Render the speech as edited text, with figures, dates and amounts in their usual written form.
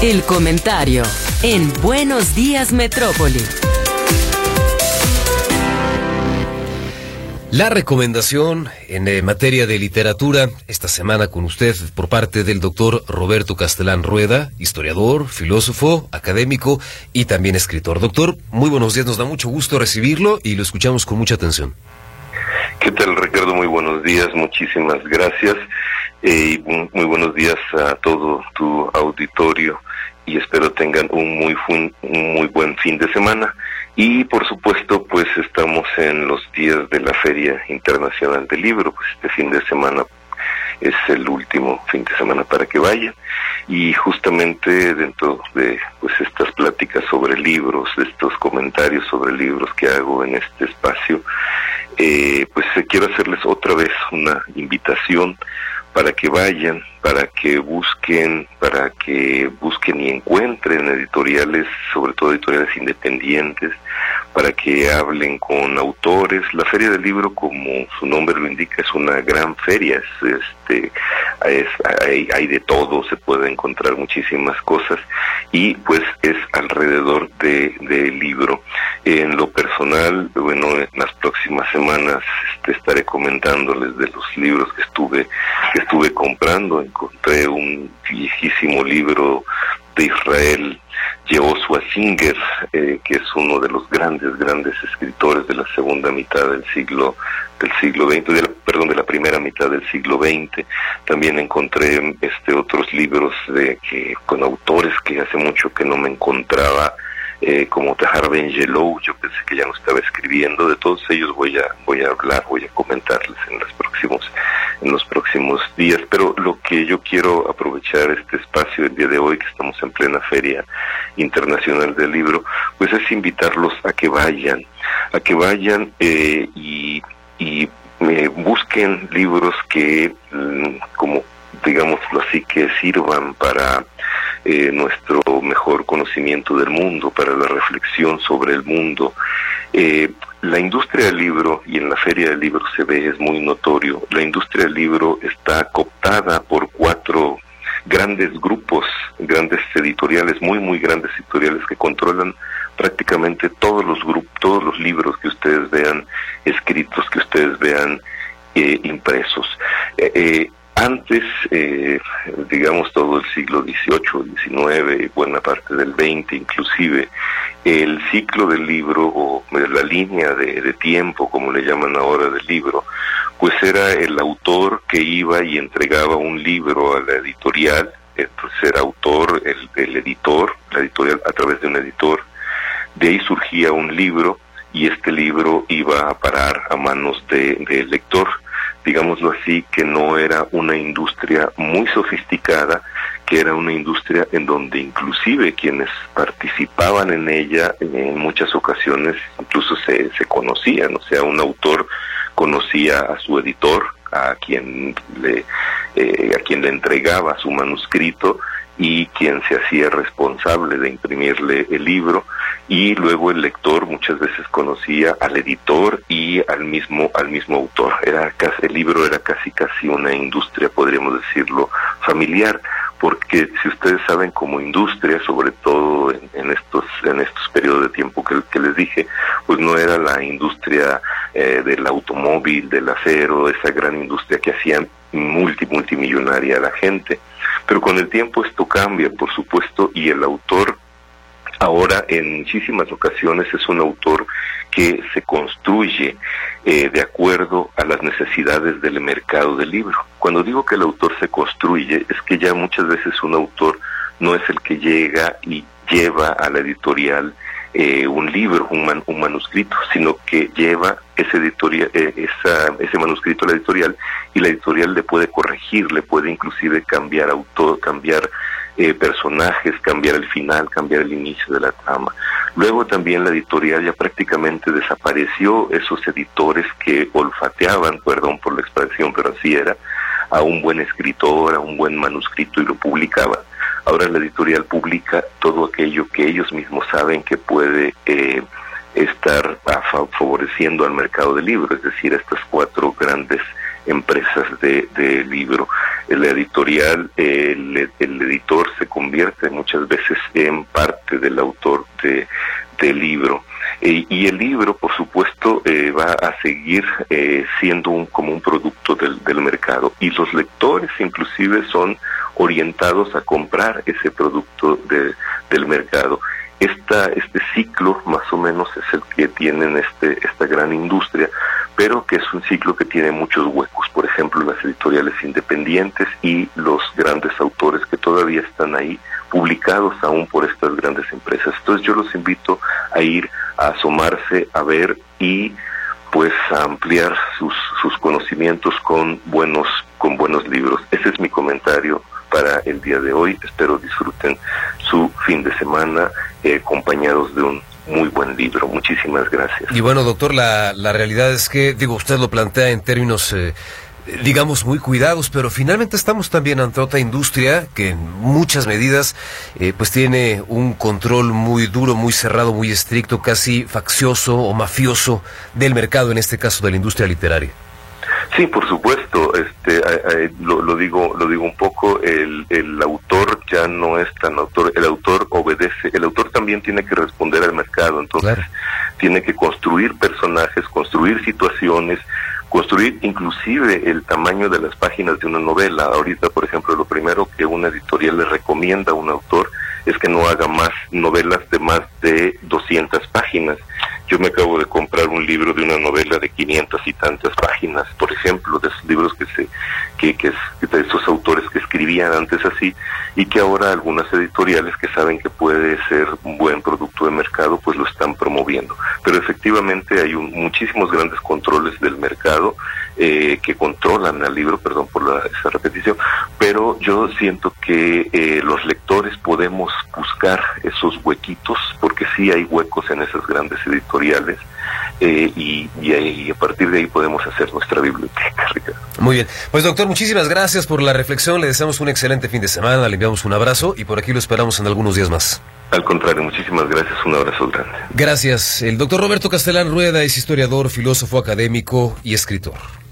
El comentario en Buenos Días Metrópoli. La recomendación en materia de literatura esta semana con usted por parte del doctor Roberto Castelán Rueda, historiador, filósofo, académico y también escritor. Doctor, muy buenos días, nos da mucho gusto recibirlo y lo escuchamos con mucha atención. ¿Qué tal, Ricardo? Muy buenos días, muchísimas gracias y muy buenos días a todo tu auditorio y espero tengan un muy buen fin de semana. Y por supuesto, pues estamos en los días de la Feria Internacional del Libro, pues este fin de semana es el último fin de semana para que vayan, y justamente dentro de pues estas pláticas sobre libros, estos comentarios sobre libros que hago en este espacio, pues quiero hacerles otra vez una invitación para que vayan, para que busquen y encuentren editoriales, sobre todo editoriales independientes, para que hablen con autores. La Feria del Libro, como su nombre lo indica, es una gran feria, hay de todo, se puede encontrar muchísimas cosas, y pues es alrededor del libro. En lo personal, bueno, en las próximas semanas estaré comentándoles de los libros que estuve comprando. Encontré un viejísimo libro de Israel, Yehoshua Singer, que es uno de los grandes escritores de la segunda mitad del siglo XX, de la primera mitad del siglo XX. También encontré otros libros con autores que hace mucho que no me encontraba, como Tahar Ben Yelou. Yo pensé que ya no estaba escribiendo. De todos ellos voy a hablar, voy a comentarles en los próximos días. Pero lo que yo quiero aprovechar este espacio el día de hoy, que estamos en plena Feria Internacional del Libro, pues es invitarlos a que vayan y busquen libros que, como digámoslo así, que sirvan para nuestro mejor conocimiento del mundo, para la reflexión sobre el mundo. La industria del libro, y en la Feria del Libro se ve, es muy notorio, la industria del libro está cooptada por 4 grandes grupos, grandes editoriales, muy grandes editoriales, que controlan prácticamente todos los libros que ustedes vean escritos, que ustedes vean impresos. Antes, digamos todo el siglo XVIII, XIX, buena parte del XX inclusive, el ciclo del libro, o la línea de tiempo, como le llaman ahora, del libro, pues era el autor que iba y entregaba un libro a la editorial. Entonces era autor, el editor, la editorial a través de un editor. De ahí surgía un libro, y este libro iba a parar a manos del lector. Digámoslo así, que no era una industria muy sofisticada, que era una industria en donde inclusive quienes participaban en ella en muchas ocasiones incluso se conocían. O sea, un autor conocía a su editor, a quien le entregaba su manuscrito, y quien se hacía responsable de imprimirle el libro, y luego el lector muchas veces conocía al editor y al mismo autor. El libro era casi una industria, podríamos decirlo, familiar, porque si ustedes saben, como industria, sobre todo en estos periodos de tiempo que les dije, pues no era la industria del automóvil, del acero, esa gran industria que hacían multimillonaria a la gente. Pero con el tiempo esto cambia, por supuesto, y el autor ahora en muchísimas ocasiones es un autor que se construye de acuerdo a las necesidades del mercado del libro. Cuando digo que el autor se construye, es que ya muchas veces un autor no es el que llega y lleva a la editorial un libro, un manuscrito, sino que lleva ese manuscrito a la editorial, y la editorial le puede corregir, le puede inclusive cambiar personajes, cambiar el final, cambiar el inicio de la trama. Luego también la editorial ya prácticamente desapareció esos editores que olfateaban, perdón por la expresión, pero así era, a un buen escritor, a un buen manuscrito, y lo publicaban. Ahora la editorial publica todo aquello que ellos mismos saben que puede estar favoreciendo al mercado del libro, es decir, estas 4 grandes empresas de libro. la editorial, el editor se convierte muchas veces en parte del autor del libro. Y el libro, por supuesto, va a seguir siendo como un producto del mercado. Y los lectores, inclusive, son orientados a comprar ese producto del mercado. Este ciclo, más o menos, es el que tienen esta gran industria, pero que es un ciclo que tiene muchos huecos. Por ejemplo, las editoriales independientes y los grandes autores que todavía están ahí, publicados aún por estas grandes empresas. Entonces yo los invito a ir a asomarse, a ver y pues a ampliar sus conocimientos con buenos libros. Ese es mi comentario para el día de hoy. Espero disfruten su fin de semana acompañados de un muy buen libro. Muchísimas gracias. Y bueno, doctor, la realidad es que, usted lo plantea en términos digamos muy cuidados, pero finalmente estamos también ante otra industria que en muchas medidas pues tiene un control muy duro, muy cerrado, muy estricto, casi faccioso o mafioso del mercado, en este caso de la industria literaria. Sí, por supuesto. Lo digo un poco. El autor ya no es tan autor. El autor obedece. El autor también tiene que responder al mercado. Entonces, claro, tiene que construir personajes, construir situaciones, construir inclusive el tamaño de las páginas de una novela. Ahorita, por ejemplo, lo primero que una editorial le recomienda a un autor es que no haga más novelas de más de 200 páginas. Yo me acabo de comprar un libro de una novela de 500 y tantas páginas, por ejemplo, de esos libros de esos autores que escribían antes así, y que ahora algunas editoriales que saben que puede ser un buen producto de mercado, pues lo están promoviendo. Pero efectivamente hay muchísimos grandes controles del mercado que controlan al libro, perdón por esa repetición, pero yo siento que los lectores podemos buscar esos huequitos, porque sí hay huecos en esas grandes editoriales, y a partir de ahí podemos hacer nuestra biblioteca, Ricardo. Muy bien, pues doctor, muchísimas gracias por la reflexión, le deseamos un excelente fin de semana, le enviamos un abrazo y por aquí lo esperamos en algunos días más. Al contrario, muchísimas gracias, un abrazo grande. Gracias. El doctor Roberto Castelán Rueda es historiador, filósofo académico y escritor.